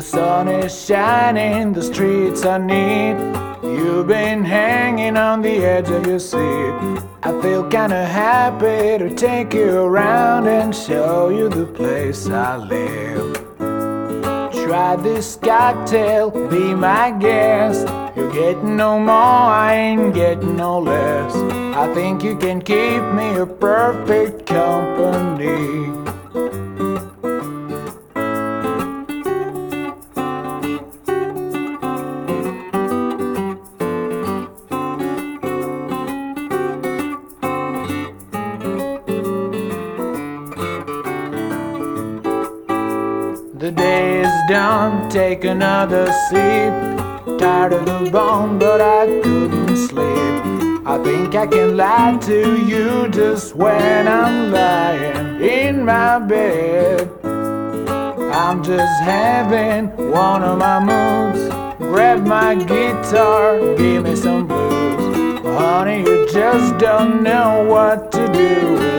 The sun is shining, the streets are neat. You've been hanging on the edge of your seat. I feel kinda happy to take you around and show you the place I live. Try this cocktail, be my guest. You're getting no more, I ain't getting no less. I think you can keep me a perfect company. The day is done, take another sip. Tired of the bone, but I couldn't sleep. I think I can lie to you just when I'm lying in my bed. I'm just having one of my moods. Grab my guitar, give me some blues. Honey, you just don't know what to do.